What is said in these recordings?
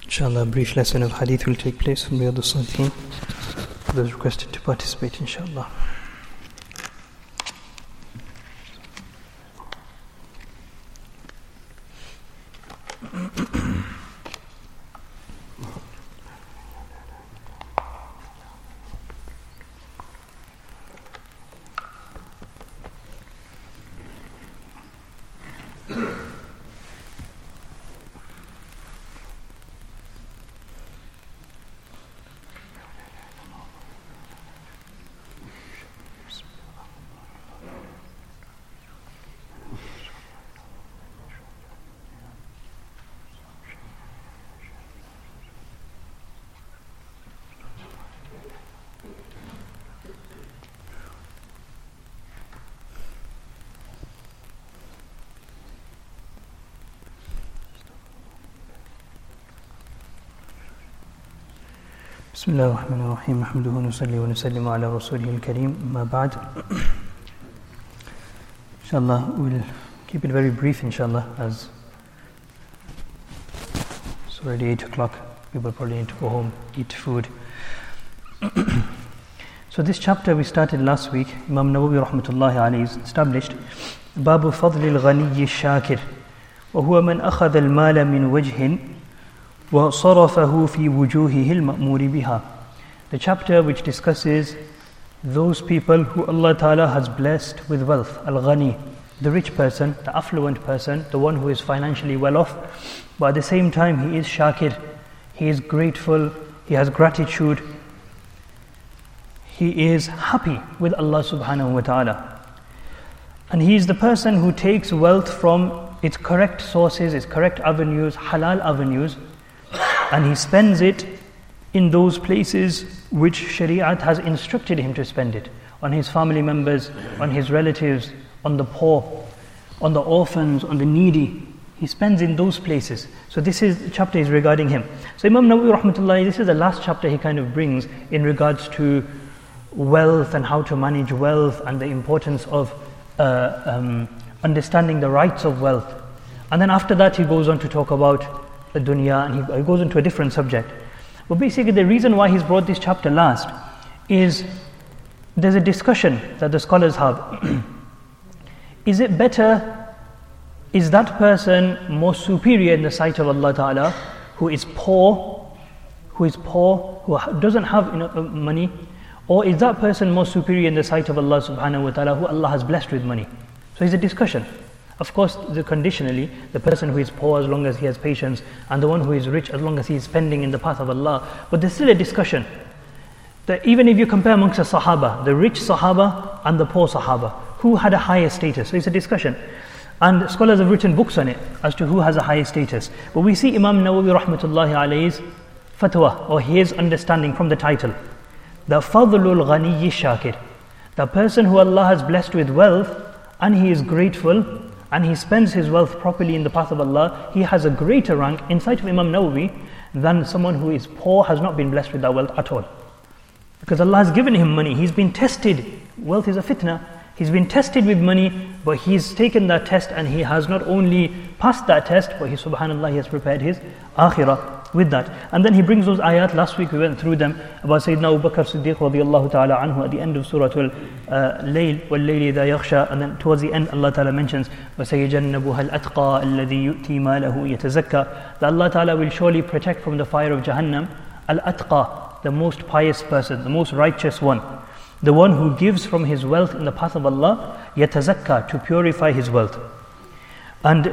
Inshallah, a brief lesson of hadith will take place from Riyadh al-Salihin for those requested to participate, inshallah. بسم الله الرحمن الرحيم نحمده ونصلي ونسلم على رسوله الكريم ما بعد. Inshallah, we'll keep it very brief, inshallah, as it's already 8 o'clock. People probably need to go home, eat food. So this chapter we started last week. Imam Nawawi rahmatullahi alayhi established باب فضل الغني الشاكر وهو من أخذ المال من وجه وَصَرَفَهُ فِي وُجُوهِهِ الْمَأْمُورِ بِهَا. The chapter which discusses those people who Allah Ta'ala has blessed with wealth. Al-Ghani, the rich person, the affluent person, the one who is financially well off, but at the same time he is shakir, he is grateful, he has gratitude, he is happy with Allah Subhanahu wa Ta'ala. And he is the person who takes wealth from its correct sources, its correct avenues, halal avenues, and he spends it in those places which Shari'at has instructed him to spend it, on his family members, on his relatives, on the poor, on the orphans, on the needy. He spends in those places. So this chapter is regarding him. So Imam Nawawi rahmatullahi, this is the last chapter he kind of brings in regards to wealth and how to manage wealth and the importance of understanding the rights of wealth. And then after that he goes on to talk about the dunya, and he goes into a different subject. But basically the reason why he's brought this chapter last is there's a discussion that the scholars have. Is it better, is that person more superior in the sight of Allah Ta'ala who is poor, who doesn't have enough money, or is that person more superior in the sight of Allah Subhanahu wa Ta'ala who Allah has blessed with money? So it's a discussion. Of course, conditionally, the person who is poor as long as he has patience, and the one who is rich as long as he is spending in the path of Allah. But there's still a discussion. That even if you compare amongst the Sahaba, the rich Sahaba and the poor Sahaba, who had a higher status? So it's a discussion. And scholars have written books on it as to who has a higher status. But we see Imam Nawawi rahmatullahi alayhi's fatwa, or his understanding from the title. The Fadlul Ghaniyi Shakir. The person who Allah has blessed with wealth, and he is grateful, and he spends his wealth properly in the path of Allah, he has a greater rank in sight of Imam Nawawi than someone who is poor, has not been blessed with that wealth at all. Because Allah has given him money, he's been tested. Wealth is a fitna. He's been tested with money, but he's taken that test and he has not only passed that test, but subhanallah, he has prepared his akhirah with that. And then he brings those ayat, last week we went through them, about Sayyidina Abu Bakr Siddiq radiyallahu ta'ala anhu at the end of Surah Al-Layl, وَاللَّيْلِ إِذَا يَغْشَى, and then towards the end Allah ta'ala mentions, وَسَيَجَنَّبُهَا الْأَتْقَى الَّذِي يُؤْتِي مَالَهُ يَتَزَكَّى, that Allah ta'ala will surely protect from the fire of Jahannam, Al-Atqa, the most pious person, the most righteous one, the one who gives from his wealth in the path of Allah, يَتَزَكَّى, to purify his wealth. And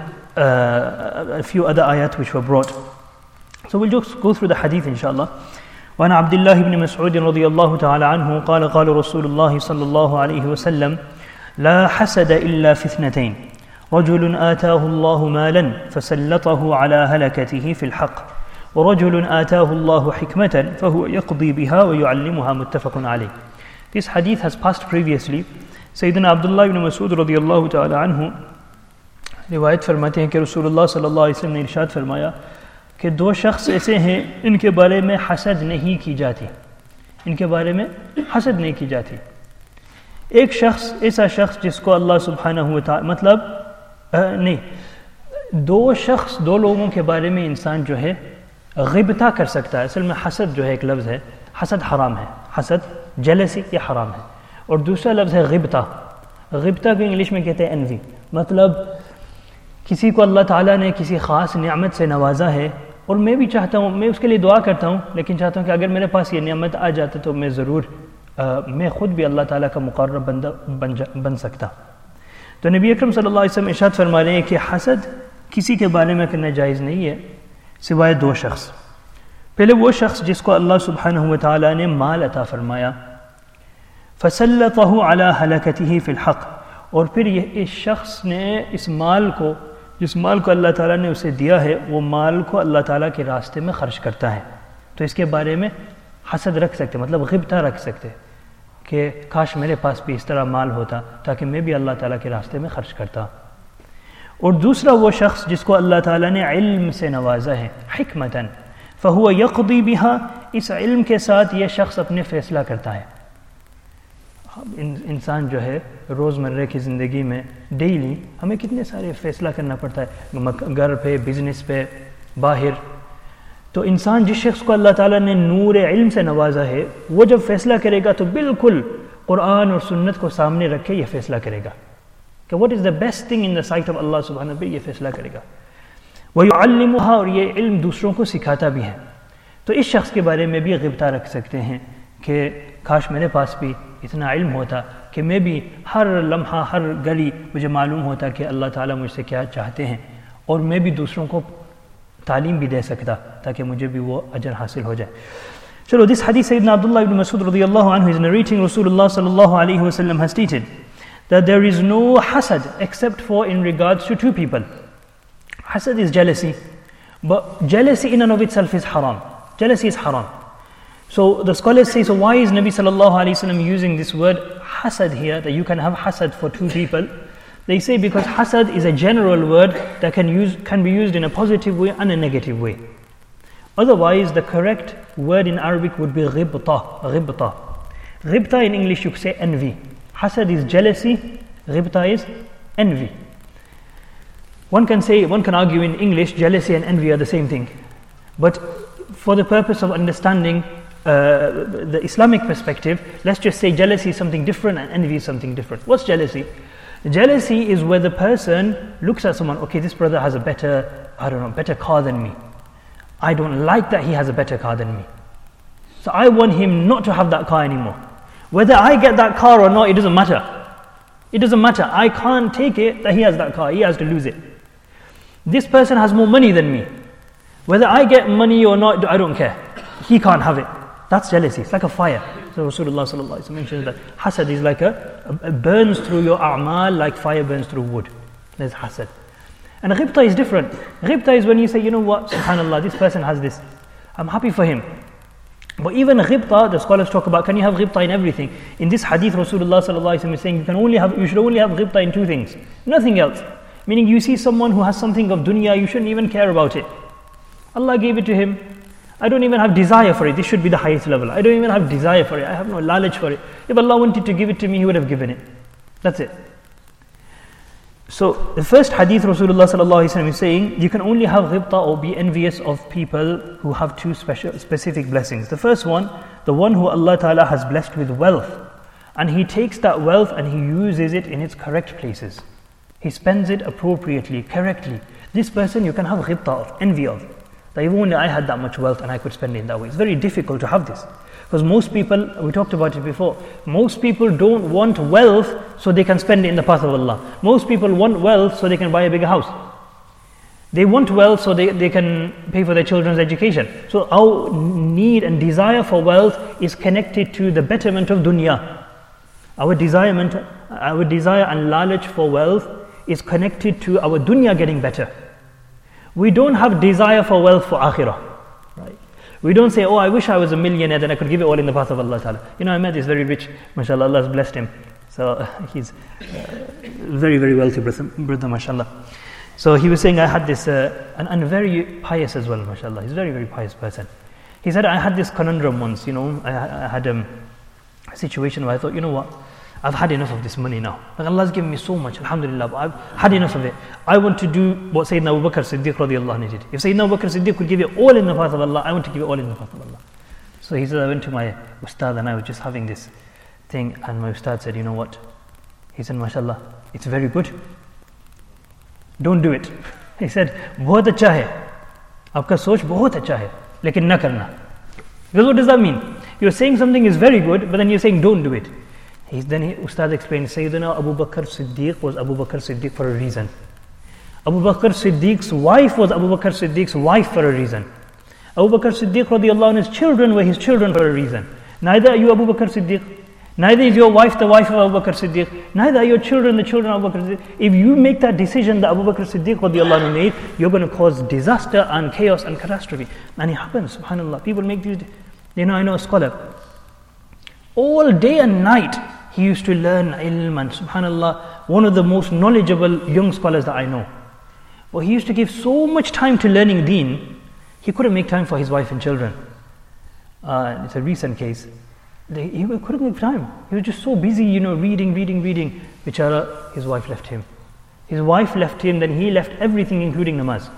a few other ayat which were brought. So we'll just go through the hadith inshallah. وعن عبد الله بن مسعود رضي الله تعالى عنه قال قال رسول الله صلى الله عليه وسلم لا حسد إلا في اثنتين رجل آتاه الله مالا فسلطه على هلكته في الحق ورجل آتاه الله حكمة فهو يقضي بها ويعلمها متفق عليه. This hadith has passed previously. Sayyidina Abdullah ibn Mas'ud رضي الله تعالى عنه रिवायत फरमाते हैं कि रसूलुल्लाह सल्लल्लाहु अलैहि वसल्लम ने इरशाद फरमाया कि दो शख्स ऐसे हैं इनके बारे में हसद नहीं की जाती, इनके बारे में हसद नहीं की जाती. एक शख्स ऐसा शख्स जिसको अल्लाह सुब्हानहू व तआला, मतलब नहीं, दो लोगों के बारे में इंसान जो है ग़िबता कर सकता है। असल में हसद जो है एक लफ्ज़ है, हसद हराम है, हसद जेलसी ये हराम है। और दूसरा लफ्ज़ है ग़िबता। ग़िबता को इंग्लिश में कहते हैं एनवी। मतलब किसी को अल्लाह ताला ने किसी ख़ास नेमत से नवाजा है और मैं भी चाहता हूँ, मैं उसके लिए दुआ करता हूँ, लेकिन चाहता हूँ कि अगर मेरे पास ये नेमत आ जाता तो मैं ज़रूर मैं ख़ुद भी अल्लाह ताला का मुक़र्रब बंदा बन सकता। तो नबी अकरम सल्लल्लाहु अलैहि वसल्लम इरशाद फरमा रहे हैं कि हसद किसी के बारे में करना जायज़ नहीं है सिवाय दो शख्स। पहले वो शख्स जिसको अल्लाह सुब्हानहु व तआला ने माल अता फरमाया, फसल्लतहु अला हलकतिही फिल हक़, और फिर इस शख्स ने इस माल को, जिस माल को अल्लाह ताला ने उसे दिया है, वो माल को अल्लाह ताला के रास्ते में खर्च करता है। तो इसके बारे में हसद रख सकते, मतलब ग़िबता रख सकते कि काश मेरे पास भी इस तरह माल होता ताकि मैं भी अल्लाह ताला के रास्ते में खर्च करता। और दूसरा वो शख्स जिसको अल्लाह ताला ने इल्म से नवाजा है, हिकमतन, फ़हुव यक़दी बिहा, इस इल्म के साथ ये शख्स अपने फ़ैसला करता है। इंसान जो है रोज़मर्रा की ज़िंदगी में डेली हमें कितने सारे फ़ैसला करना पड़ता है, घर पे, बिज़नेस पे, बाहर। तो इंसान जिस शख्स को अल्लाह ताला ने नूर इल्म से नवाजा है, वो जब फ़ैसला करेगा तो बिल्कुल कुरान और सुन्नत को सामने रख के ये फ़ैसला करेगा कि what is the best thing in the sight of Allah सुब्हानहू व तआला, ये फ़ैसला करेगा। वयुअल्लिमुहा, और ये इल्म दूसरों को सिखाता भी है। तो इस शख्स के बारे में भी ग़िबता रख सकते हैं कि काश मेरे पास भी इतना इल्म होता कि मैं भी हर लम्हा, हर घड़ी मुझे मालूम होता कि अल्लाह ताला मुझसे क्या चाहते हैं, और मैं भी दूसरों को तालीम भी दे सकता ताकि मुझे भी वो अजर हासिल हो जाए। चलो, दिस हदीस सैयदना अब्दुल्लाह इब्न मसूद रज़ियल्लाहु अन्हु is narrating Rasulullah sallallahu alaihi wasallam has stated that there is no hasad except for in regards to two people. Hasad is jealousy, but jealousy in and of itself is haram. Jealousy is haram. So the scholars say, so why is Nabi sallallahu alaihi wasallam using this word hasad here, that you can have hasad for two people? They say because hasad is a general word that can be used in a positive way and a negative way. Otherwise, the correct word in Arabic would be ghibta. Ghibta. Ghibta in English you could say envy. Hasad is jealousy, ghibta is envy. One can argue in English, jealousy and envy are the same thing. But for the purpose of understanding the Islamic perspective, let's just say jealousy is something different and envy is something different. What's jealousy? Jealousy is where the person looks at someone, okay, this brother has a better car than me. I don't like that he has a better car than me. So I want him not to have that car anymore. Whether I get that car or not, it doesn't matter. It doesn't matter. I can't take it that he has that car. He has to lose it. This person has more money than me. Whether I get money or not, I don't care. He can't have it. That's jealousy. It's like a fire. So Rasulullah sallallahu alaihi wasallam mentions that hasad is like burns through your a'mal like fire burns through wood. There's hasad. And ghibta is different. Ghibta is when you say, you know what, subhanallah, this person has this. I'm happy for him. But even ghibta, the scholars talk about, can you have ghibta in everything? In this hadith, Rasulullah sallallahu alaihi wasallam is saying you should only have ghibta in two things, nothing else. Meaning you see someone who has something of dunya, you shouldn't even care about it. Allah gave it to him. I don't even have desire for it. This should be the highest level. I don't even have desire for it. I have no knowledge for it. If Allah wanted to give it to me, He would have given it. That's it. So the first hadith Rasulullah sallallahu alaihi wasallam is saying, you can only have ghibta or be envious of people who have two specific blessings. The first one, the one who Allah Ta'ala has blessed with wealth, and he takes that wealth and he uses it in its correct places. He spends it appropriately, correctly. This person you can have ghibta of, envy of. That if only I had that much wealth and I could spend it in that way. It's very difficult to have this. Because most people, we talked about it before, most people don't want wealth so they can spend it in the path of Allah. Most people want wealth so they can buy a bigger house. They want wealth so they can pay for their children's education. So our need and desire for wealth is connected to the betterment of dunya. Our desire and knowledge for wealth is connected to our dunya getting better. We don't have desire for wealth for akhirah. Right? We don't say, oh, I wish I was a millionaire, then I could give it all in the path of Allah Ta'ala. You know, I met this very rich, mashallah, Allah has blessed him. So he's very, very wealthy brother, mashallah. So he was saying, I had this, and very pious as well, mashallah. He's a very, very pious person. He said, I had this conundrum once, you know, I had a situation where I thought, you know what, I've had enough of this money now. Like Allah's given me so much, alhamdulillah, but I've had enough of it. I want to do what Sayyidina Abu Bakr Siddiq radiallahu anhu did. If Sayyidina Abu Bakr Siddiq could give it all in the path of Allah, I want to give it all in the path of Allah. So he said, I went to my ustad and I was just having this thing, and my ustad said, you know what? He said, mashallah, it's very good. Don't do it. He said, बहुत अच्छा है. आपका सोच बहुत अच्छा है, लेकिन ना करना. Because what does that mean? You're saying something is very good, but then you're saying don't do it. Ustad explained, Sayyidina Abu Bakr Siddiq was Abu Bakr Siddiq for a reason. Abu Bakr Siddiq's wife was Abu Bakr Siddiq's wife for a reason. Abu Bakr Siddiq radiallahu anhu's children were his children for a reason. Neither are you Abu Bakr Siddiq. Neither is your wife the wife of Abu Bakr Siddiq. Neither are your children the children of Abu Bakr Siddiq. If you make that decision that Abu Bakr Siddiq radiallahu anhu made, you're going to cause disaster and chaos and catastrophe. And it happens, subhanAllah. People make these, I know a scholar. All day and night, he used to learn ilm, and subhanAllah, one of the most knowledgeable young scholars that I know. But he used to give so much time to learning deen, he couldn't make time for his wife and children. It's a recent case. He couldn't make time. He was just so busy, reading. Bichara, his wife left him. His wife left him, then he left everything, including namaz.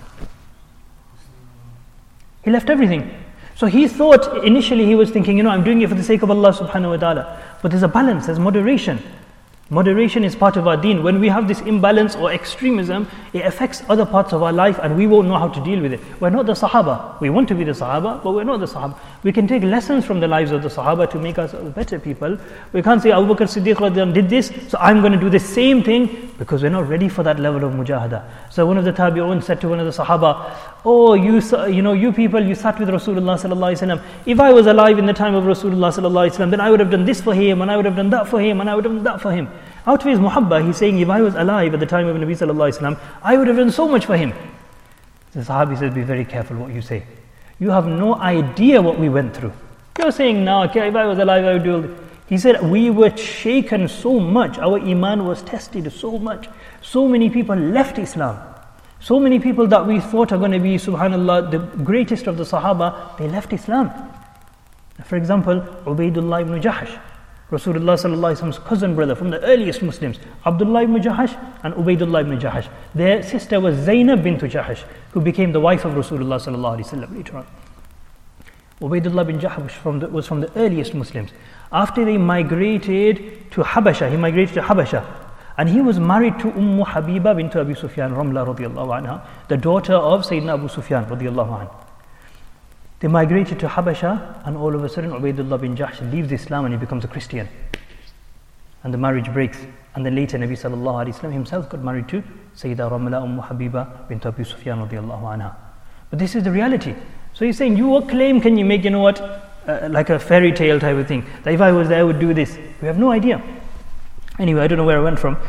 He left everything. So he thought, initially he was thinking, I'm doing it for the sake of Allah subhanahu wa ta'ala. But there's a balance, there's moderation. Moderation is part of our deen. When we have this imbalance or extremism, it affects other parts of our life and we won't know how to deal with it. We're not the Sahaba. We want to be the Sahaba, but we're not the Sahaba. We can take lessons from the lives of the Sahaba to make us better people. We can't say Abu Bakr Siddiq did this, so I'm going to do the same thing, because we're not ready for that level of mujahada. So one of the tabi'un said to one of the Sahaba, oh, you people, you sat with Rasulullah sallallahu alaihi wasallam. If I was alive in the time of Rasulullah sallallahu alaihi wasallam, then I would have done this for him, and I would have done that for him, and I would have done that for him. Out of his muhabba, he's saying, if I was alive at the time of Nabi sallallahu alaihi wasallam, I would have done so much for him. The Sahabi says, be very careful what you say. You have no idea what we went through. You're saying now, okay, if I was alive, I would do all this. He said, we were shaken so much, our iman was tested so much. So many people left Islam. So many people that we thought are going to be, subhanAllah, the greatest of the Sahaba, they left Islam. For example, Ubaidullah ibn Jahash, Rasulullah sallallahu alaihi wasallam's cousin brother from the earliest Muslims, Abdullah ibn Jahash and Ubaidullah ibn Jahash. Their sister was Zainab bint Jahash, who became the wife of Rasulullah sallallahu alaihi wasallam later on. Ubaidullah bin Jahash was from the earliest Muslims. After they migrated to Habasha, and he was married to Habiba bint Abi Sufyan Ramla radiallahu anha, the daughter of Sayyidina Abu Sufyan radiallahu anha. They migrated to Habasha, and all of a sudden Ubaidullah bin Jahsh leaves Islam and he becomes a Christian. And the marriage breaks. And then later Nabi sallallahu alaihi wasallam himself got married to Sayyida Ramla Habiba bint Abi Sufyan radiallahu anha. But this is the reality. So he's saying, what claim can you make, like a fairy tale type of thing, that if I was there I would do this? We have no idea. Anyway, I don't know where I went from.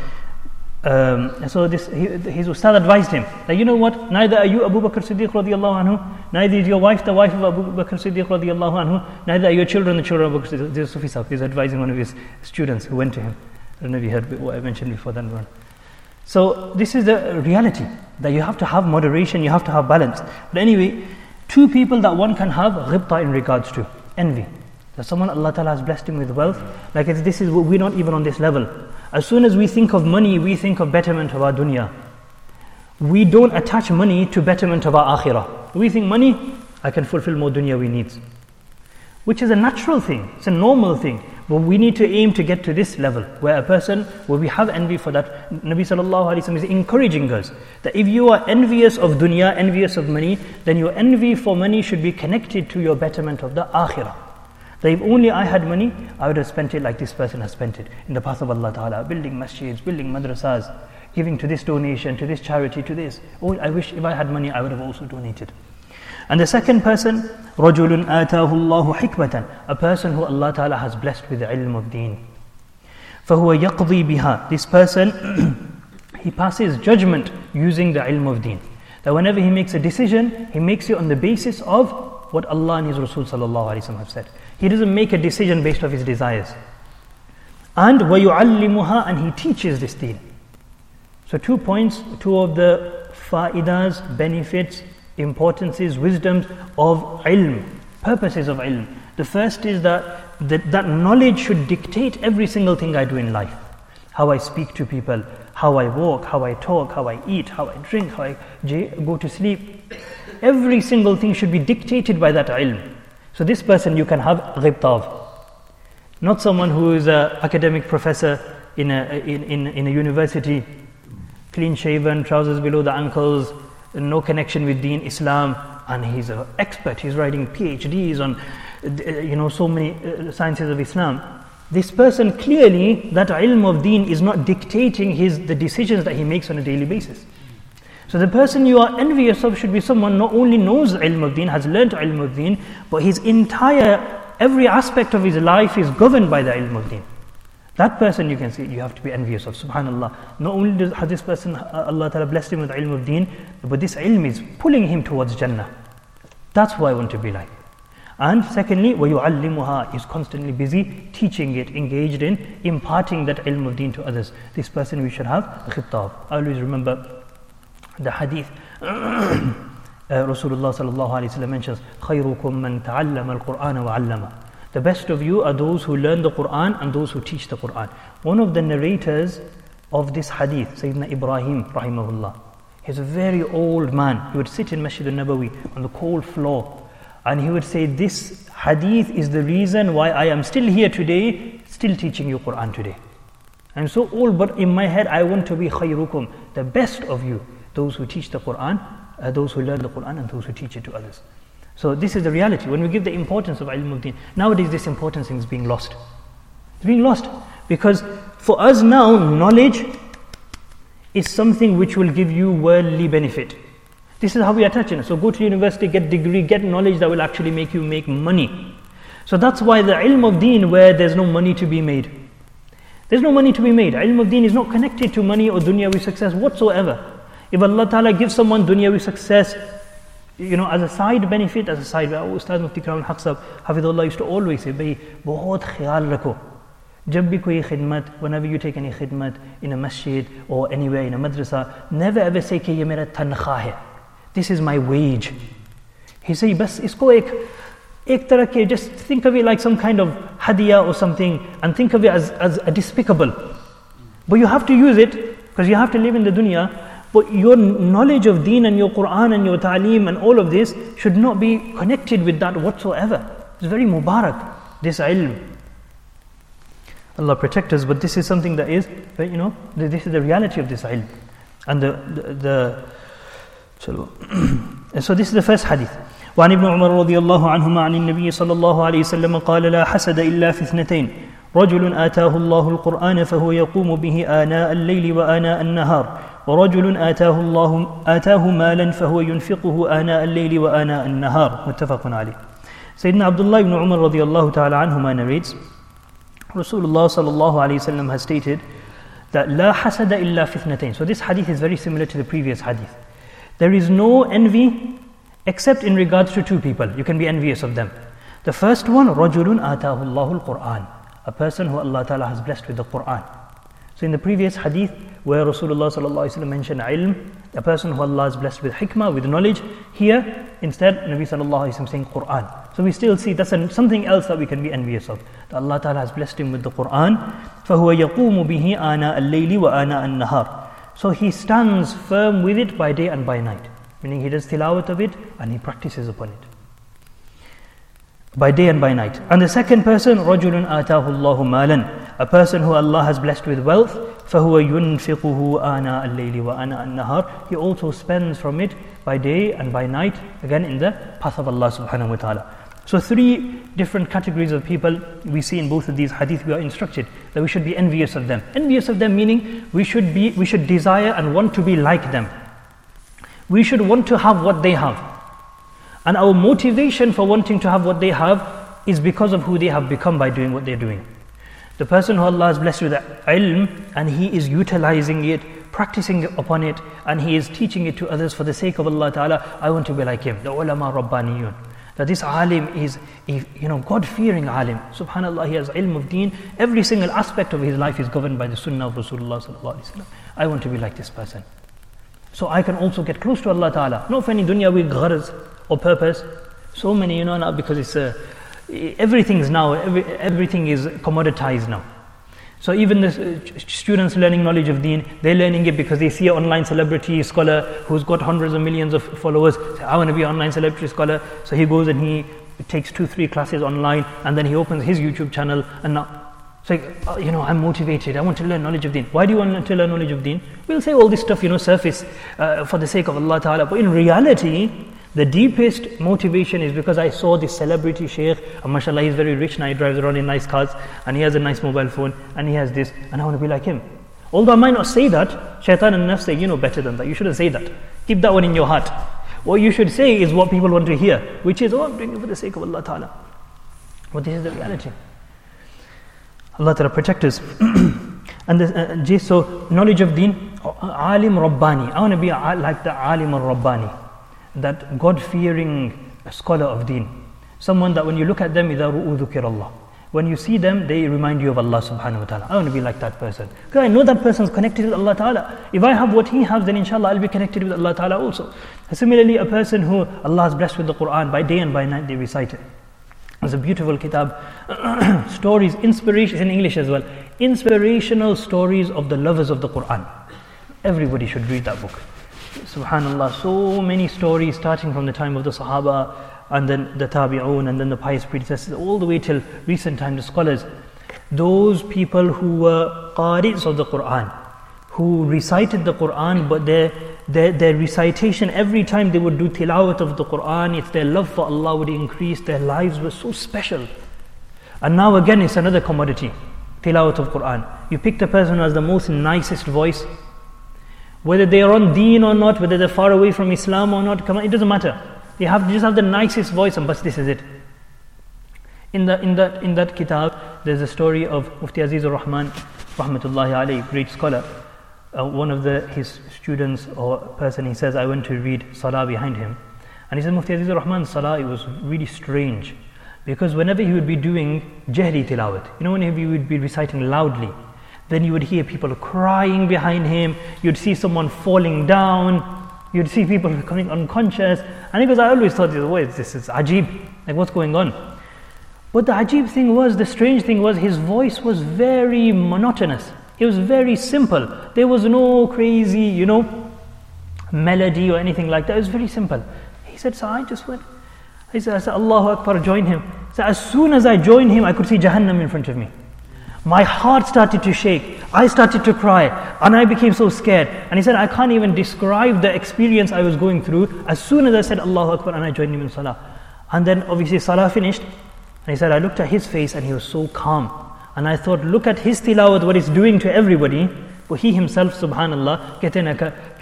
So his ustad advised him that, neither are you Abu Bakr Siddiq radiallahu anhu, neither is your wife the wife of Abu Bakr Siddiq radiallahu anhu, neither are your children the children of Abu Bakr Siddiq. This is Sufi Sahib. He's advising one of his students who went to him. I don't know if you heard what I mentioned before that one. So this is the reality, that you have to have moderation, you have to have balance. But anyway, two people that one can have ghibta in regards to, envy. That someone Allah Ta'ala has blessed him with wealth, like we're not even on this level. As soon as we think of money, we think of betterment of our dunya. We don't attach money to betterment of our akhirah. We think money, I can fulfill more dunyawi needs. Which is a natural thing, it's a normal thing. But we need to aim to get to this level, where we have envy for that. Nabi sallallahu alaihi wasallam is encouraging us that if you are envious of dunya, envious of money, then your envy for money should be connected to your betterment of the akhirah. That if only I had money, I would have spent it like this person has spent it, in the path of Allah Ta'ala, building masjids, building madrasas, giving to this donation, to this charity, to this. Oh, I wish if I had money, I would have also donated. And the second person, رَجُلٌ آتَاهُ اللَّهُ حِكْمَةً, a person who Allah Ta'ala has blessed with the ilm of deen. فَهُوَ يَقْضِي بِهَا, this person, he passes judgment using the ilm of deen. That whenever he makes a decision, he makes it on the basis of what Allah and His Rasul sallallahu alaihi wasallam have said. He doesn't make a decision based off his desires. And وَيُعَلِّمُهَا, and he teaches this deen. So 2 points, 2 of the fa'idas, benefits, importances, wisdoms of ilm. purposes of ilm. The first is that knowledge should dictate every single thing I do in life. How I speak to people, how I walk, how I talk, how I eat, how I drink, how I go to sleep. Every single thing should be dictated by that ilm. So this person you can have ghibtav. Not someone who is an academic professor in a university, clean shaven, trousers below the ankles, no connection with Deen, Islam, and he's an expert. He's writing PhDs on so many sciences of Islam. This person clearly, that ilm of Deen is not dictating the decisions that he makes on a daily basis. So the person you are envious of should be someone not only knows ilm of Deen, has learnt ilm of Deen, but his every aspect of his life is governed by the ilm of Deen. That person you can see, you have to be envious of, subhanAllah. Not only has this person, Allah Ta'ala blessed him with ilm of Deen, but this ilm is pulling him towards Jannah. That's who I want to be like. And secondly, وَيُعَلِّمُهَا is constantly busy teaching it, engaged in imparting that ilm of Deen to others. This person we should have khitab. I always remember the hadith. Rasulullah sallallahu alaihi wasallam mentions, خَيْرُكُمْ مَنْ تَعَلَّمَ الْقُرْآنَ وَعَلَّمَ. The best of you are those who learn the Qur'an and those who teach the Qur'an. One of the narrators of this hadith, Sayyidina Ibrahim rahimahullah, he's a very old man. He would sit in Masjid al-Nabawi on the cold floor, and he would say, this hadith is the reason why I am still here today, still teaching you Qur'an today. I'm so old, but in my head I want to be khayrukum, the best of you, those who teach the Qur'an, those who learn the Qur'an and those who teach it to others. So this is the reality. When we give the importance of ilm of Deen, nowadays this importance is being lost. It's being lost because for us now, knowledge is something which will give you worldly benefit. This is how we attach it. So go to university, get degree, get knowledge that will actually make you make money. So that's why the ilm of Deen, where there's no money to be made. There's no money to be made. Ilm of Deen is not connected to money or dunyawi success whatsoever. If Allah Ta'ala gives someone dunyawi success, as a side benefit, Ustad Mufti Karam al-Haq Sahab, Hafidhullah used to always say, bhai, bahut khayal rakho. Jab bhi koi khidmat, whenever you take any khidmat in a masjid or anywhere in a madrasa, never ever say ki ye mera tankhah hai. This is my wage. He say, bas isko ek tarah ke, just think of it like some kind of hadiya or something, and think of it as a despicable. But you have to use it, because you have to live in the dunya. But your knowledge of Deen and your Qur'an and your ta'aleem and all of this should not be connected with that whatsoever. It's very mubarak, this ilm. Allah protect us, but this is something that is, this is the reality of this ilm. And so this is the first hadith. وعن ابن عمر رضي الله عنهما عن النبي صلى الله عليه وسلم قال لا حسد إلا في اثنتين رجل آتاه الله القرآن فهو يقوم به آناء الليل وآناء النهار ورجل آتاه مالا فهو ينفقه آناء الليل وآناء النهار متفق عليه. Sayyidina Abdullah ibn Umar radiyallahu ta'ala anhuma narrates, Rasulullah sallallahu alayhi wasallam has stated that لا حسد إلا في اثنتين. So this hadith is very similar to the previous hadith. There is no envy except in regards to two people. You can be envious of them. The first one, رجل آتاه الله القرآن, a person who Allah Ta'ala has blessed with the Qur'an. So in the previous hadith where Rasulullah sallallahu alaihi wasallam mentioned ilm, a person who Allah has blessed with hikmah, with knowledge, here instead Nabi sallallahu alaihi wasallam saying Qur'an. So we still see that's something else that we can be envious of. That Allah Ta'ala has blessed him with the Qur'an. فَهُوَ يَقُومُ بِهِ آنَاءَ اللَّيْلِ وَآنَاءَ النَّهَارِ. So he stands firm with it by day and by night. Meaning he does tilawat of it and he practices upon it. By day and by night. And the second person, رَجُلٌ آتَاهُ اللَّهُ مَالًا, a person who Allah has blessed with wealth, فَهُوَ يُنْفِقُهُ آنَاءَ اللَّيْلِ وَآنَاءَ النَّهَارِ. He also spends from it by day and by night, again in the path of Allah subhanahu wa ta'ala. So three different categories of people we see in both of these hadith. We are instructed that we should be envious of them. Envious of them meaning we should desire and want to be like them. We should want to have what they have. And our motivation for wanting to have what they have is because of who they have become by doing what they're doing. The person who Allah has blessed with ilm and he is utilizing it, practicing upon it, and he is teaching it to others for the sake of Allah Ta'ala, I want to be like him. The ulama rabbaniyun. That this alim is God-fearing alim. Subhanallah, he has ilm of deen. Every single aspect of his life is governed by the sunnah of Rasulullah sallallahu alaihi wasallam. I want to be like this person. So I can also get close to Allah Ta'ala. Not for any dunyawi gharz or purpose, So many, now because it's everything is commoditized now. So even the students learning knowledge of deen, they're learning it because they see an online celebrity scholar who's got hundreds of millions of followers. Say, I want to be an online celebrity scholar. So he goes and he takes 2-3 classes online, and then he opens his YouTube channel, and now it's like, I'm motivated, I want to learn knowledge of deen. Why do you want to learn knowledge of deen? We'll say all this stuff, surface for the sake of Allah Ta'ala. But in reality, the deepest motivation is because I saw this celebrity sheikh, and mashallah, he's very rich now, he drives around in nice cars, and he has a nice mobile phone, and he has this, and I want to be like him. Although I might not say that, shaitan and nafs say, you know better than that, you shouldn't say that. Keep that one in your heart. What you should say is what people want to hear, which is, I'm doing it for the sake of Allah Ta'ala. But this is the reality. Allah Ta'ala protect us. And so knowledge of deen, alim rabbani. I want to be like the alim al-rabbani, that God-fearing scholar of deen. Someone that when you look at them, إِذَا رُؤُوا ذُكِرَ اللَّهِ, when you see them, they remind you of Allah subhanahu wa ta'ala. I want to be like that person, because I know that person is connected with Allah Ta'ala. If I have what he has, then inshallah I'll be connected with Allah Ta'ala also. And similarly, a person who Allah has blessed with the Quran, by day and by night they recite it. There's a beautiful kitab, stories, inspiration, in English as well, inspirational stories of the lovers of the Quran. Everybody should read that book. Subhanallah, so many stories starting from the time of the Sahaba, and then the Tabi'un, and then the pious predecessors, all the way till recent time, the scholars. Those people who were qari's of the Quran, who recited the Quran, but their recitation, every time they would do tilawat of the Quran, it's their love for Allah would increase, their lives were so special. And now again, it's another commodity, tilawat of Quran. You pick the person who has the most nicest voice, whether they are on deen or not, whether they're far away from Islam or not, it doesn't matter. They just have the nicest voice, and but this is it. In that kitab, there's a story of Mufti Aziz al-Rahman, rahmatullahi alayhi, great scholar. One of his students or person, he says, I went to read Salah behind him, and he said, Mufti Aziz al-Rahman, Salah, it was really strange, because whenever he would be doing jahri tilawat, whenever he would be reciting loudly, then you would hear people crying behind him, you'd see someone falling down, you'd see people becoming unconscious. And he goes, I always thought, this is ajib, like what's going on? But the ajib thing was, the strange thing was, his voice was very monotonous. It was very simple. There was no crazy, melody or anything like that. It was very simple. He said, so I just went. I said, Allahu Akbar, join him. So as soon as I joined him, I could see Jahannam in front of me. My heart started to shake. I started to cry, and I became so scared. And he said, I can't even describe the experience I was going through. As soon as I said Allahu Akbar, and I joined him in Salah. And then obviously Salah finished, and he said, I looked at his face and he was so calm. And I thought, look at his tilawat, what it's doing to everybody. But he himself, subhanallah, कहते हैं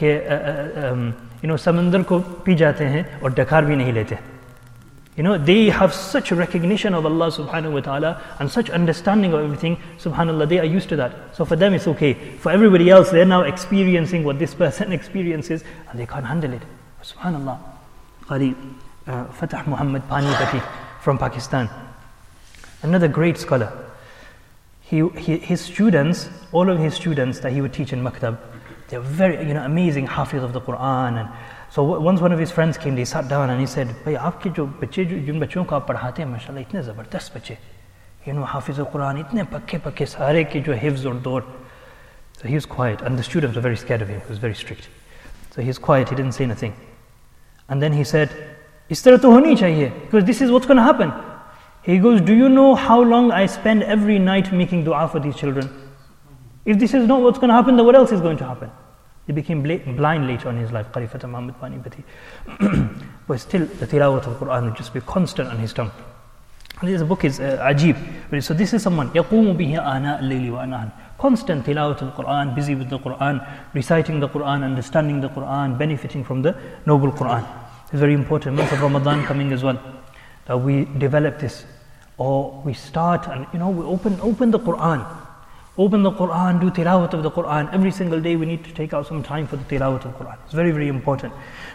कि समंदर को P जाते हैं और डकार भी नहीं लेते. They have such recognition of Allah subhanahu wa ta'ala and such understanding of everything, subhanallah, they are used to that. So for them it's okay. For everybody else, they're now experiencing what this person experiences, and they can't handle it. Subhanallah. Qari Fatah Muhammad Panipati from Pakistan, another great scholar. His students, all of his students that he would teach in Maktab, they're very amazing hafiz of the Quran. And so once one of his friends came, they sat down and he said, "Bhai, aapke jo bachche jin bachchon ko aap padhate hain, mashallah, itne zabardast bachche, hafiz al-Quran, itne pakke sare ke jo hifz aur daur." So he was quiet, and the students were very scared of him. He was very strict. So he was quiet, he didn't say anything. And then he said, "Is tarah to honi chahiye, because this is what's going to happen." He goes, "Do you know how long I spend every night making dua for these children? If this is not what's going to happen, then what else is going to happen?" He became blind later on in his life, Qari Fatah Muhammad Panipati. But still, the tilawat of the Quran would just be constant on his tongue. And this book is ajib. So this is someone, يَقُومُ بِهِ آنَاءَ اللَّيْلِ وَأَنَاهَا. Constant tilawat of the Quran, busy with the Quran, reciting the Quran, understanding the Quran, benefiting from the noble Quran. It's very important. Month of Ramadan coming as well, that we develop this, or we start and we open the Quran. Open the Quran, do tilawat of the Quran. Every single day we need to take out some time for the tilawat of the Quran. It's very, very important.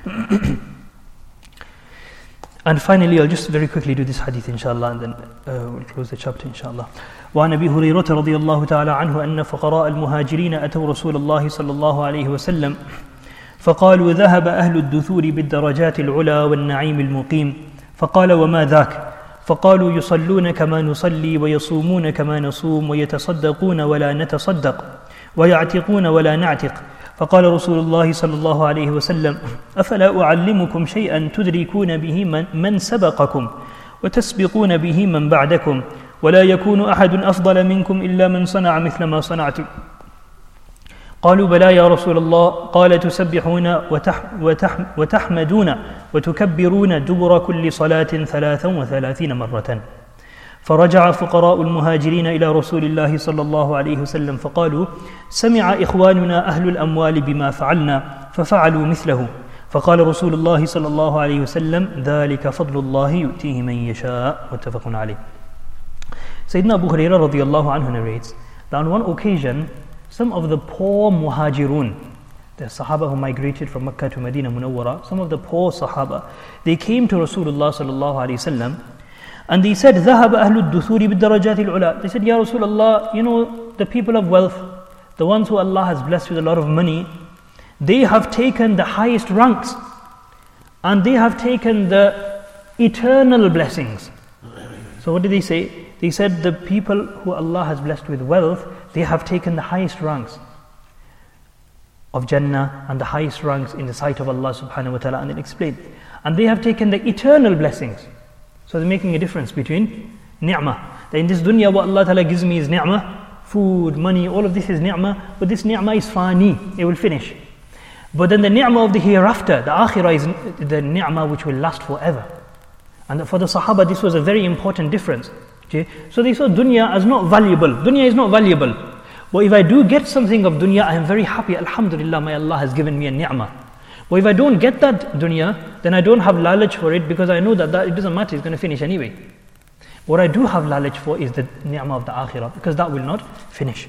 And finally, I'll just very quickly do this hadith, inshallah, and then we'll close the chapter, inshallah. وعن أبي هريرة رضي الله تعالى عنه أن فقراء المهاجرين أتوا رسول الله صلى الله عليه وسلم فقالوا ذهب أهل الدثور بالدرجات العلى والنعيم المقيم فقال وما ذاك فقالوا يصلون كما نصلي ويصومون كما نصوم ويتصدقون ولا نتصدق ويعتقون ولا نعتق فقال رسول الله صلى الله عليه وسلم أفلا أعلمكم شيئا تدركون به من سبقكم وتسبقون به من بعدكم ولا يكون أحد أفضل منكم إلا من صنع مثل ما صنعتم قالوا بلى يا رسول الله قال تسبحون وتحمدون وتكبرون دبر كل صلاة 33 مرة فرجع فقراء المهاجرين إلى رسول الله صلى الله عليه وسلم فقالوا سمع إخواننا أهل الأموال بما فعلنا ففعلوا مثله فقال رسول الله صلى الله عليه وسلم ذلك فضل الله يؤتيه من يشاء متفق عليه. Sayyidina Abu Hurairah radiallahu anhu narrates that on one occasion some of the poor muhajirun, the Sahaba who migrated from Mecca to Medina Munawwara, some of the poor Sahaba, they came to Rasulullah sallallahu alaihi wasallam and they said, ذهب أهل الدثور بالدرجات العلا. They said, Ya Rasulullah, you know, the people of wealth, the ones who Allah has blessed with a lot of money, they have taken the highest ranks and they have taken the eternal blessings. So what did they say? They said the people who Allah has blessed with wealth, they have taken the highest ranks of Jannah and the highest ranks in the sight of Allah subhanahu wa ta'ala, and then explained. And they have taken the eternal blessings. So they're making a difference between ni'mah. That in this dunya what Allah ta'ala gives me is ni'mah, food, money, all of this is ni'mah, but this ni'mah is fani, it will finish. But then the ni'mah of the hereafter, the akhirah, is the ni'mah which will last forever. And for the Sahaba this was a very important difference. Okay? So they saw dunya as not valuable. Dunya is not valuable. But if I do get something of dunya, I am very happy. Alhamdulillah, my Allah has given me a ni'mah. But if I don't get that dunya, then I don't have lalaj for it because I know that it doesn't matter, it's going to finish anyway. What I do have lalaj for is the ni'mah of the akhirah, because that will not finish.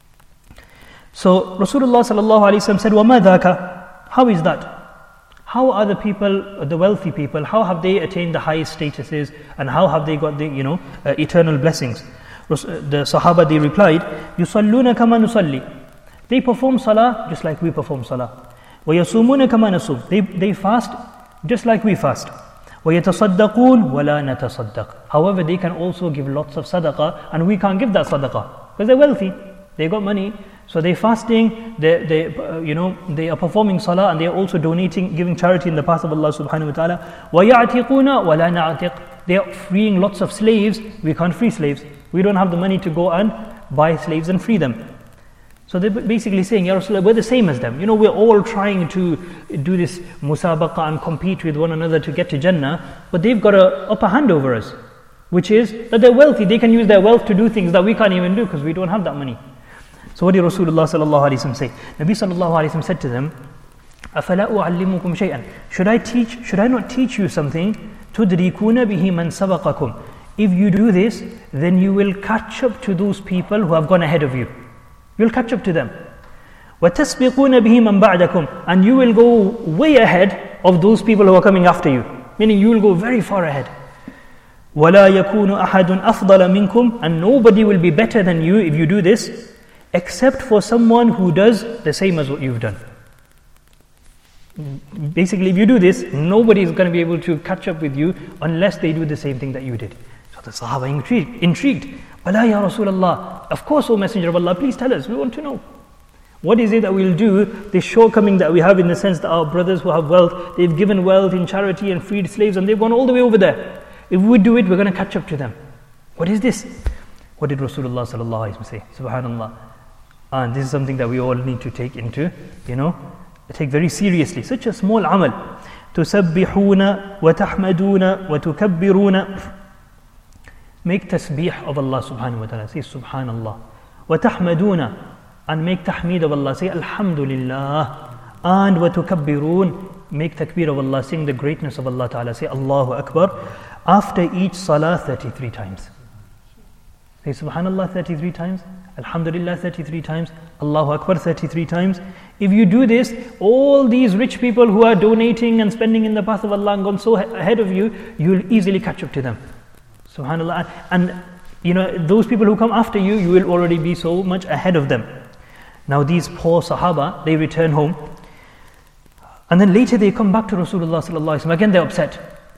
So Rasulullah sallallahu alaihi wasallam said, وَمَا ذَاكَ? How is that? How are the people, the wealthy people, how have they attained the highest statuses and how have they got the, eternal blessings? The Sahaba, they replied, يُصَلُّونَ كَمَا نُصَلِّي. They perform salah just like we perform salah. وَيَصُومُونَ كَمَا نَصُومُ. They fast just like we fast. وَيَتَصَدَّقُونَ وَلَا نَتَصَدَّقُ. However, they can also give lots of sadaqah and we can't give that sadaqah because they're wealthy, they got money. So they're fasting, they are performing salah and they are also donating, giving charity in the path of Allah subhanahu wa ta'ala. وَيَعْتِقُونَ وَلَا نَعْتِقُ. They are freeing lots of slaves, we can't free slaves. We don't have the money to go and buy slaves and free them. So they're basically saying, Ya Rasulullah, we're the same as them. We're all trying to do this musabaqah and compete with one another to get to Jannah, but they've got an upper hand over us, which is that they're wealthy. They can use their wealth to do things that we can't even do because we don't have that money. So what did Rasulullah sallallahu alaihi wasallam say? Nabi sallallahu alaihi wasallam said to them, أَفَلَا أُعَلِّمُكُمْ شَيْئًا. Should I not teach you something? تُدْرِكُونَ بِهِ مَنْ سَبَقَكُمْ. If you do this, then you will catch up to those people who have gone ahead of you. You'll catch up to them. وَتَسْبِقُونَ بِهِ مَنْ بَعْدَكُمْ. And you will go way ahead of those people who are coming after you. Meaning you will go very far ahead. وَلَا يَكُونُ أَحَدٌ أَفْضَلَ مِنْكُمْ. And nobody will be better than you if you do this, except for someone who does the same as what you've done. Basically, if you do this, nobody is going to be able to catch up with you unless they do the same thing that you did. So the Sahaba intrigued. Bala ya Rasulullah. Of course, O Messenger of Allah, please tell us, we want to know. What is it that we'll do, the shortcoming that we have in the sense that our brothers who have wealth, they've given wealth in charity and freed slaves and they've gone all the way over there. If we do it, we're going to catch up to them. What is this? What did Rasulullah sallallahu alaihi wasallam say? Subhanallah. And this is something that we all need to take into, take very seriously. Such a small amal. تُسَبِّحُونَ وَتَحْمَدُونَ وَتُكَبِّرُونَ. Make tasbih of Allah subhanahu wa ta'ala. Say subhanallah. وَتَحْمَدُونَ. And make tahmeed of Allah. Say alhamdulillah. And وَتُكَبِّرُونَ. Make takbir of Allah. Sing the greatness of Allah ta'ala. Say Allahu Akbar. After each salah 33 times. Say subhanallah 33 times. Alhamdulillah 33 times, Allahu Akbar 33 times. If you do this, all these rich people who are donating and spending in the path of Allah and gone so ahead of you, you will easily catch up to them. Subhanallah. And those people who come after you, you will already be so much ahead of them. Now these poor Sahaba, they return home. And then later they come back to Rasulullah sallallahu alaihi wasallam. Again they're upset.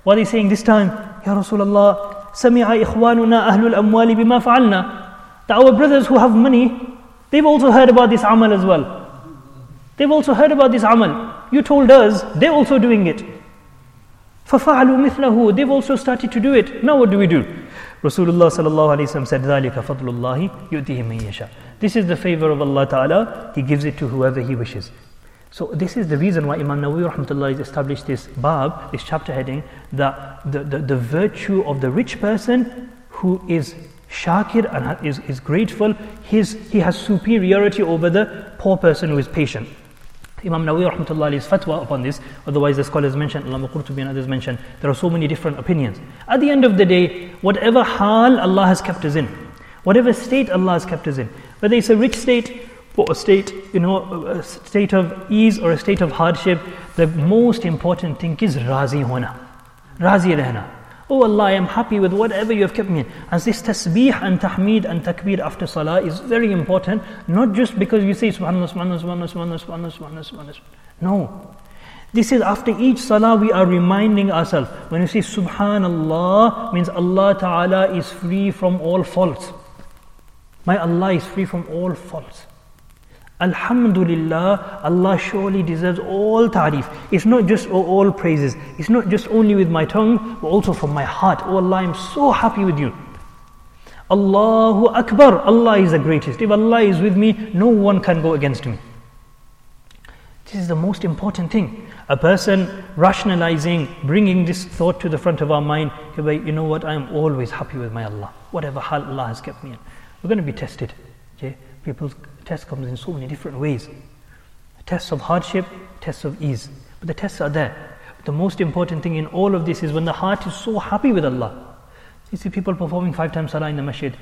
What are they saying this time? Ya Rasulullah, سَمِعَ إِخْوَانُنَا أَهْلُ الْأَمْوَالِ بِمَا فَعَلْنَا. That our brothers who have money, they've also heard about this amal as well. They've also heard about this amal. You told us, they're also doing it. فَفَعَلُوا مِثْلَهُ. They've also started to do it. Now what do we do? Rasulullah sallallahu alayhi wa sallam said, ذَلِكَ فَضْلُ اللَّهِ يُؤْتِهِ مَن يَشَاءُ. This is the favor of Allah Ta'ala. He gives it to whoever He wishes. So this is the reason why Imam Nawawi rahmatullah has established this bab, this chapter heading, that the virtue of the rich person who is shakir and is grateful, he has superiority over the poor person who is patient. Imam Nawawi rahmatullah his fatwa upon this, otherwise the scholars mentioned, Allama Qurtubi and others mentioned, there are so many different opinions. At the end of the day, whatever hal Allah has kept us in, whatever state Allah has kept us in, whether it's a rich state or a state, a state of ease or a state of hardship, the most important thing is razi hona, razi rehna. Oh Allah, I am happy with whatever you have kept me in. And this tasbih and tahmeed and takbir after salah is very important, not just because you say subhanallah, subhanallah, subhanallah, subhanallah, subhanallah, subhanallah, subhanallah. No. This is after each salah we are reminding ourselves. When you say subhanallah, means Allah Ta'ala is free from all faults. My Allah is free from all faults. Alhamdulillah, Allah surely deserves all ta'rif. It's not just all praises. It's not just only with my tongue, but also from my heart. Oh Allah, I'm so happy with you. Allahu Akbar, Allah is the greatest. If Allah is with me, no one can go against me. This is the most important thing. A person rationalizing, bringing this thought to the front of our mind, you know what, I am always happy with my Allah. Whatever hal Allah has kept me in. We're going to be tested. Okay? People's test comes in so many different ways. Tests of hardship, tests of ease. But the tests are there. But the most important thing in all of this is when the heart is so happy with Allah. You see people performing 5 times salah in the masjid.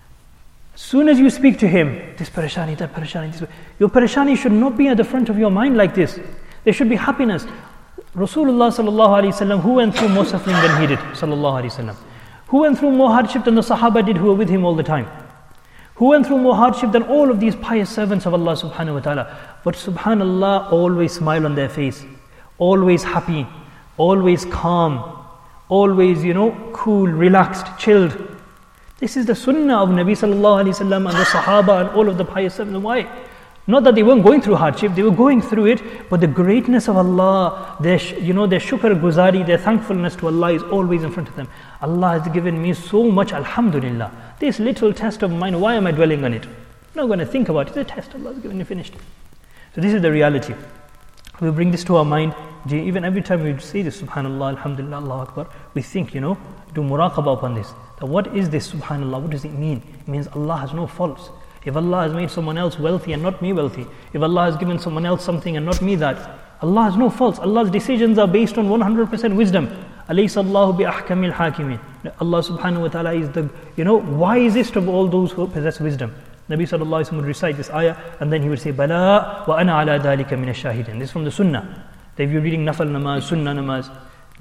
As soon as you speak to him, this parashani, that parashani, this. Your parashani should not be at the front of your mind like this. There should be happiness. Rasulullah sallallahu alaihi wasallam, who went through more suffering than he did, sallallahu alaihi wasallam? Who went through more hardship than the Sahaba did who were with him all the time? Who went through more hardship than all of these pious servants of Allah subhanahu wa ta'ala? But subhanallah, always smile on their face, always happy, always calm, always, cool, relaxed, chilled. This is the sunnah of Nabi sallallahu alayhi wa sallam and the Sahaba and all of the pious servants. Why? Not that they weren't going through hardship, they were going through it, but the greatness of Allah, their shukr guzari, their thankfulness to Allah is always in front of them. Allah has given me so much, alhamdulillah. This little test of mine, why am I dwelling on it? I'm not going to think about it. It's a test Allah has given me, finished. So this is the reality. We bring this to our mind. Even every time we say this, subhanallah, alhamdulillah, Allahu Akbar, we think, do muraqabah upon this. That what is this subhanallah? What does it mean? It means Allah has no faults. If Allah has made someone else wealthy and not me wealthy, if Allah has given someone else something and not me that, Allah has no faults. Allah's decisions are based on 100% wisdom. Alaysa Allahu bi ahkamil hakimin. Allah subhanahu wa ta'ala is the wisest of all those who possess wisdom. Nabi sallallahu alayhi wa sallam would recite this ayah and then he would say, Bala wa ana ala dhalika min ash-shahidin. This is from the sunnah. That if you're reading nafal namaz, sunnah namaz,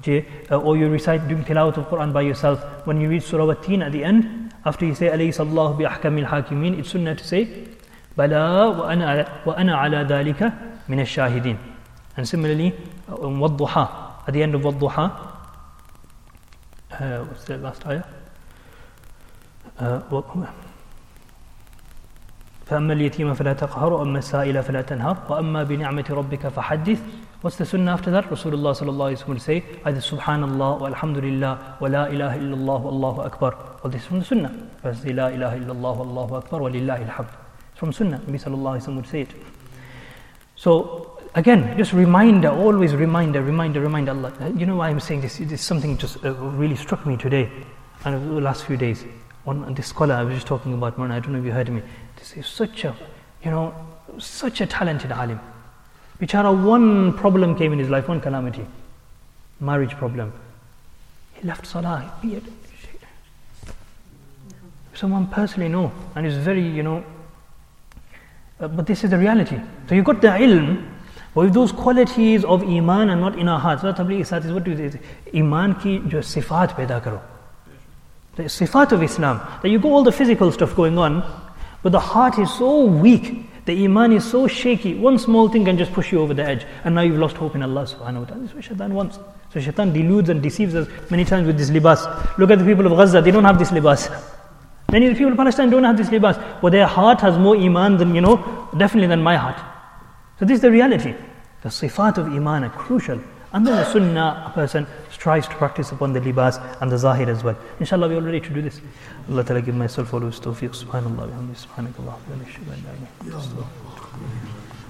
or you recite doing tilawat of Quran by yourself, when you read Surah At-Teen at the end, after you say Alaysa Allahu bi ahkamil hakimin, it's sunnah to say Bala wa ana ala dhalika min ash-shahidin. And similarly, Wadduha, at the end of Wadduha, what's the last ayah? فأما اليتيم فلا تقهر وأما السائل فلا تنهر وأما بنعمة ربك فحدث. What's the sunnah after that? Rasulullah sallallahu alaihi wasallam will say either Subhanallah wa alhamdulillah wa la ilaha illallah wa Allahu Akbar. Well, this is from the sunnah. First, la ilaha illallah wa Allahu Akbar wa lillahi alhamd. It's from sunnah. Nabi sallallahu alaihi wasallam would say it. So again, just reminder, always reminder Allah. You know why I'm saying this? This something just really struck me today and the last few days. On this scholar I was just talking about, I don't know if you heard me. This is such a talented alim. Bichara, one problem came in his life, one calamity. Marriage problem. He left salah. Someone personally know, and it's very, but this is the reality. So you got the ilm, but if those qualities of iman are not in our hearts, what do you say? Iman ki jo sifat paida karo. The sifat of Islam, that you got all the physical stuff going on, but the heart is so weak The iman is so shaky, one small thing can just push you over the edge, and now you've lost hope in Allah subhanahu wa ta'ala. This is what shaitan wants. So shaitan deludes and deceives us many times with this libas. Look at the people of Gaza, they don't have this libas. Many of the people of Palestine don't have this libas, but their heart has more iman than, definitely than my heart. So this is the reality. The sifat of iman are crucial. And then the sunnah, a person strives to practice upon the libas and the zahir as well. Inshallah, we are ready to do this. Allah Ta'ala give myself all his tawfiq. Subhanallah, subhanakallah, wa bihamdihi,